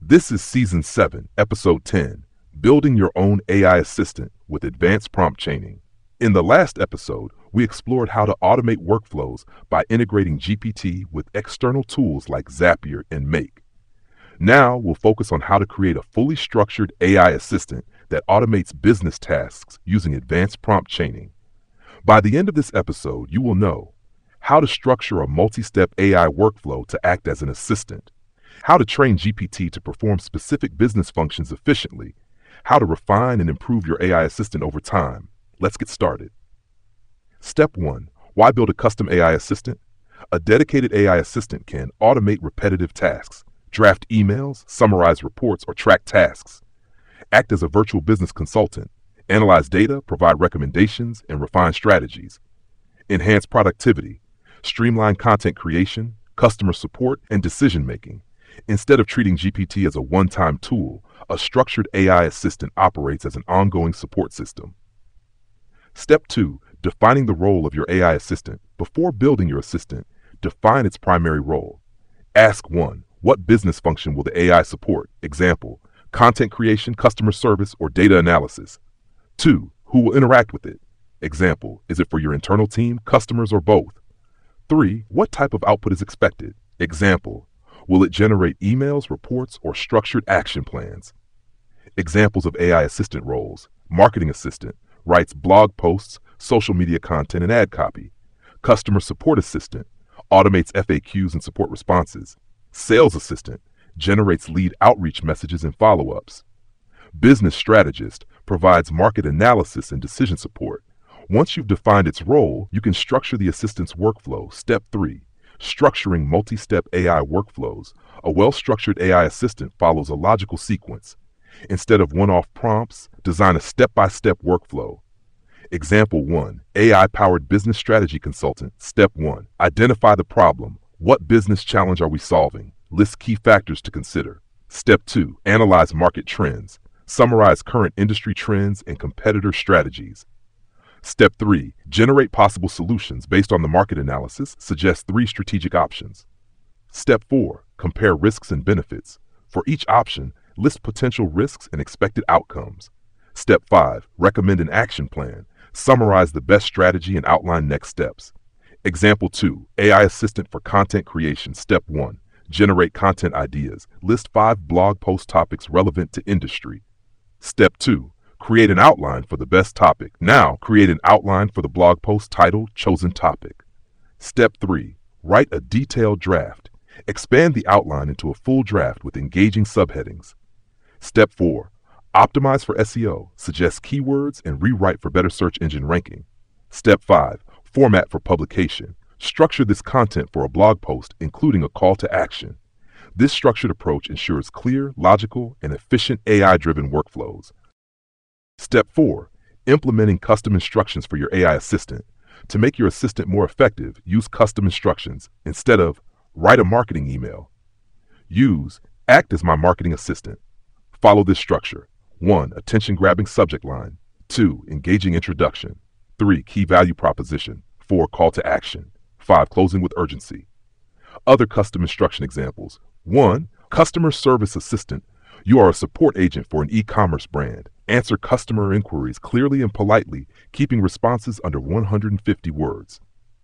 This is Season 7, Episode 10, Building Your Own AI Assistant with Advanced Prompt Chaining. In the last episode, we explored how to automate workflows by integrating GPT with external tools like Zapier and Make. Now we'll focus on how to create a fully structured AI assistant that automates business tasks using advanced prompt chaining. By the end of this episode, you will know how to structure a multi-step AI workflow to act as an assistant, how to train GPT to perform specific business functions efficiently, how to refine and improve your AI assistant over time. Let's get started. Step 1. Why build a custom AI assistant? A dedicated AI assistant can automate repetitive tasks, draft emails, summarize reports, or track tasks, act as a virtual business consultant, analyze data, provide recommendations, and refine strategies, enhance productivity, streamline content creation, customer support, and decision-making. Instead of treating GPT as a one-time tool, a structured AI assistant operates as an ongoing support system. Step 2. Defining the role of your AI assistant. Before building your assistant, define its primary role. Ask 1. What business function will the AI support? Example, content creation, customer service, or data analysis. 2. Who will interact with it? Example, is it for your internal team, customers, or both? 3. What type of output is expected? Example, will it generate emails, reports, or structured action plans? Examples of AI assistant roles. Marketing assistant writes blog posts, social media content, and ad copy. Customer support assistant automates FAQs and support responses. Sales assistant generates lead outreach messages and follow-ups. Business strategist provides market analysis and decision support. Once you've defined its role, you can structure the assistant's workflow. Step 3. Structuring multi-step AI workflows. A well-structured AI assistant follows a logical sequence. Instead of one-off prompts, design a step-by-step workflow. Example 1. AI-powered business strategy consultant. Step 1. Identify the problem. What business challenge are we solving? List key factors to consider. Step 2. Analyze market trends. Summarize current industry trends and competitor strategies. Step 3. Generate possible solutions based on the market analysis. Suggest 3 strategic options. Step 4. Compare risks and benefits. For each option, list potential risks and expected outcomes. Step 5. Recommend an action plan. Summarize the best strategy and outline next steps. Example 2. AI assistant for content creation. Step 1. Generate content ideas. List 5 blog post topics relevant to industry. Step 2. Create an outline for the best topic. Now, create an outline for the blog post titled Chosen Topic. Step 3. Write a detailed draft. Expand the outline into a full draft with engaging subheadings. Step 4. Optimize for SEO. Suggest keywords and rewrite for better search engine ranking. Step 5. Format for publication. Structure this content for a blog post, including a call to action. This structured approach ensures clear, logical, and efficient AI-driven workflows. Step 4. Implementing custom instructions for your AI assistant. To make your assistant more effective, use custom instructions. Instead of write a marketing email, use act as my marketing assistant. Follow this structure. 1. Attention-grabbing subject line. 2. Engaging introduction. 3. Key value proposition. 4. Call to action. 5. Closing with urgency. Other custom instruction examples. 1. Customer service assistant. You are a support agent for an e-commerce brand. Answer customer inquiries clearly and politely, keeping responses under 150 words.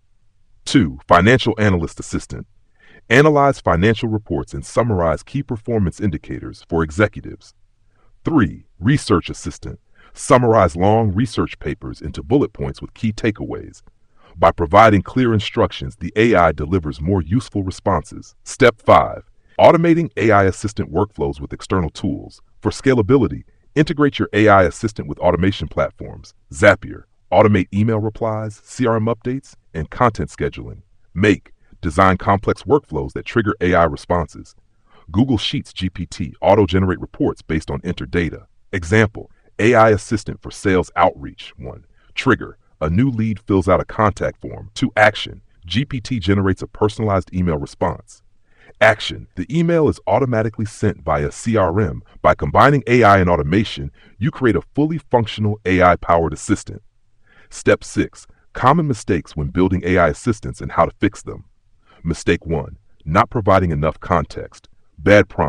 2. Financial analyst assistant. Analyze financial reports and summarize key performance indicators for executives. 3. Research assistant. Summarize long research papers into bullet points with key takeaways. By providing clear instructions, the AI delivers more useful responses. Step 5. Automating AI assistant workflows with external tools. For scalability, integrate your AI assistant with automation platforms. Zapier. Automate email replies, CRM updates, and content scheduling. Make. Design complex workflows that trigger AI responses. Google Sheets GPT auto-generate reports based on entered data. Example, AI assistant for sales outreach. 1. Trigger, a new lead fills out a contact form. 2. Action, GPT generates a personalized email response. Action, the email is automatically sent via CRM. By combining AI and automation, you create a fully functional AI-powered assistant. Step 6. Common mistakes when building AI assistants and how to fix them. Mistake 1. Not providing enough context. Bad prompt.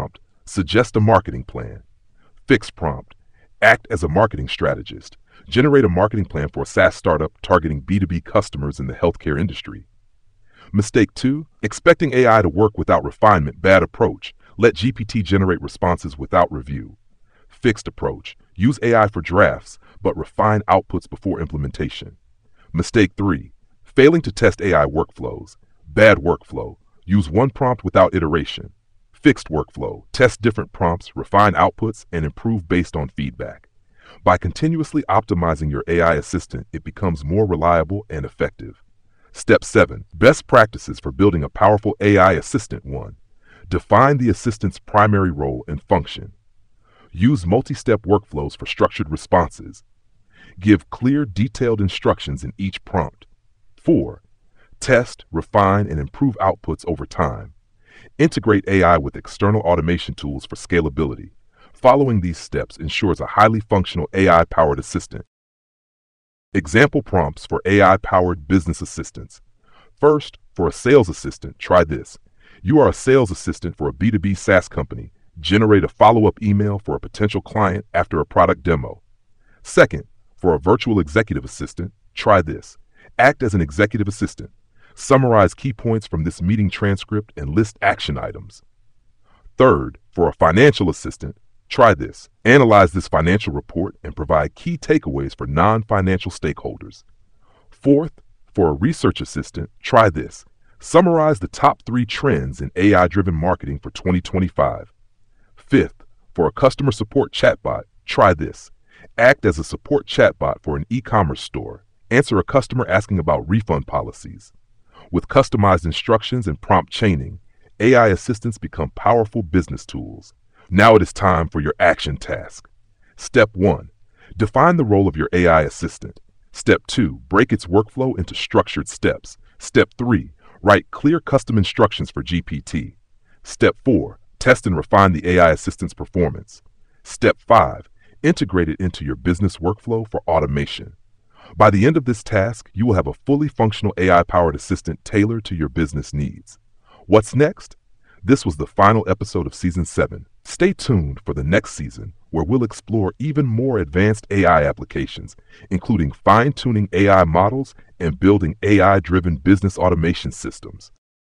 Suggest a marketing plan. Fixed prompt. Act as a marketing strategist. Generate a marketing plan for a SaaS startup targeting B2B customers in the healthcare industry. Mistake 2. Expecting AI to work without refinement. Bad approach. Let GPT generate responses without review. Fixed approach. Use AI for drafts, but refine outputs before implementation. Mistake 3. Failing to test AI workflows. Bad workflow. Use one prompt without iteration. Fixed workflow. Test different prompts, refine outputs, and improve based on feedback. By continuously optimizing your AI assistant, it becomes more reliable and effective. Step 7. Best practices for building a powerful AI assistant. 1. Define the assistant's primary role and function. Use multi-step workflows for structured responses. Give clear, detailed instructions in each prompt. 4. Test, refine, and improve outputs over time. Integrate AI with external automation tools for scalability. Following these steps ensures a highly functional AI-powered assistant. Example prompts for AI-powered business assistants. First, for a sales assistant, try this. You are a sales assistant for a B2B SaaS company. Generate a follow-up email for a potential client after a product demo. Second, for a virtual executive assistant, try this. Act as an executive assistant. Summarize key points from this meeting transcript and list action items. Third, for a financial assistant, try this. Analyze this financial report and provide key takeaways for non-financial stakeholders. Fourth, for a research assistant, try this. Summarize the top 3 trends in AI-driven marketing for 2025. Fifth, for a customer support chatbot, try this. Act as a support chatbot for an e-commerce store. Answer a customer asking about refund policies. With customized instructions and prompt chaining, AI assistants become powerful business tools. Now it is time for your action task. Step 1. Define the role of your AI assistant. Step 2. Break its workflow into structured steps. Step 3. Write clear custom instructions for GPT. Step 4. Test and refine the AI assistant's performance. Step 5. Integrate it into your business workflow for automation. By the end of this task, you will have a fully functional AI-powered assistant tailored to your business needs. What's next? This was the final episode of Season 7. Stay tuned for the next season, where we'll explore even more advanced AI applications, including fine-tuning AI models and building AI-driven business automation systems.